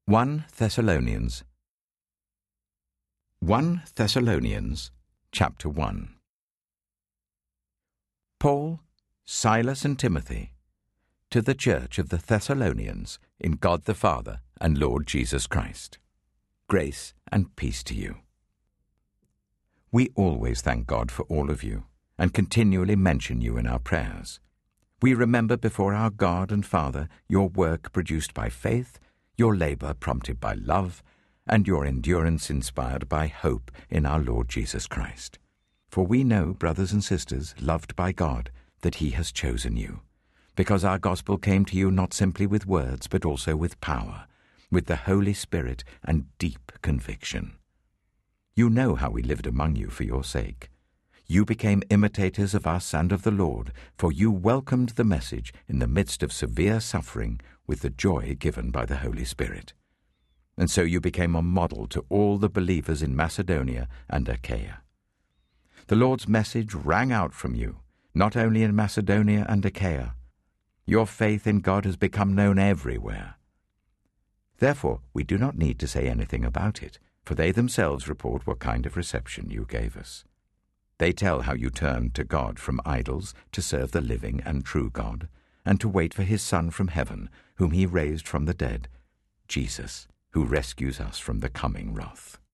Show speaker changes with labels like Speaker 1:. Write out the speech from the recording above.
Speaker 1: 1 Thessalonians 1 Thessalonians chapter 1. Paul, Silas and Timothy, to the church of the Thessalonians in God the Father and Lord Jesus Christ. Grace and peace to you. We always thank God for all of you and continually mention you in our prayers. We remember before our God and Father your work produced by faith, your labor prompted by love, and your endurance inspired by hope in our Lord Jesus Christ. For we know, brothers and sisters, loved by God, that He has chosen you, because our gospel came to you not simply with words, but also with power, with the Holy Spirit and deep conviction. You know how we lived among you for your sake. You became imitators of us and of the Lord, for you welcomed the message in the midst of severe suffering with the joy given by the Holy Spirit. And so you became a model to all the believers in Macedonia and Achaia. The Lord's message rang out from you, not only in Macedonia and Achaia. Your faith in God has become known everywhere. Therefore, we do not need to say anything about it, for they themselves report what kind of reception you gave us. They tell how you turned to God from idols to serve the living and true God, and to wait for His Son from heaven, whom He raised from the dead, Jesus, who rescues us from the coming wrath.